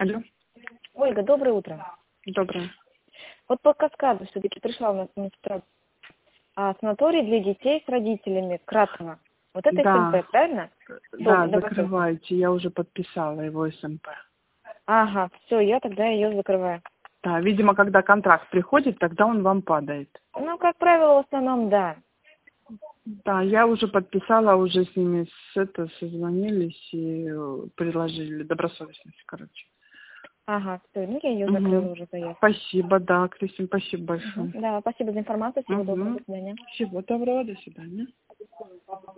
Алло, Ольга, доброе утро. доброе. Вот по каскаду все-таки пришла у нас санаторий для детей с родителями Кратово. Вот это Да, СМП, правильно? да, Добросовестный. закрывайте. Я уже подписала его СМП. Ага, все, я тогда ее закрываю. Да, видимо, когда контракт приходит, тогда он вам падает. Ну, как правило, в основном, да. Да, я уже подписала, уже с ними созвонились и предложили добросовестность, короче. Ага, все, ну я ее Угу. закрыла уже заявку. Спасибо, да, Кристин, спасибо большое. Да, спасибо за информацию, всего доброго, Угу. до свидания. Всего доброго, до свидания.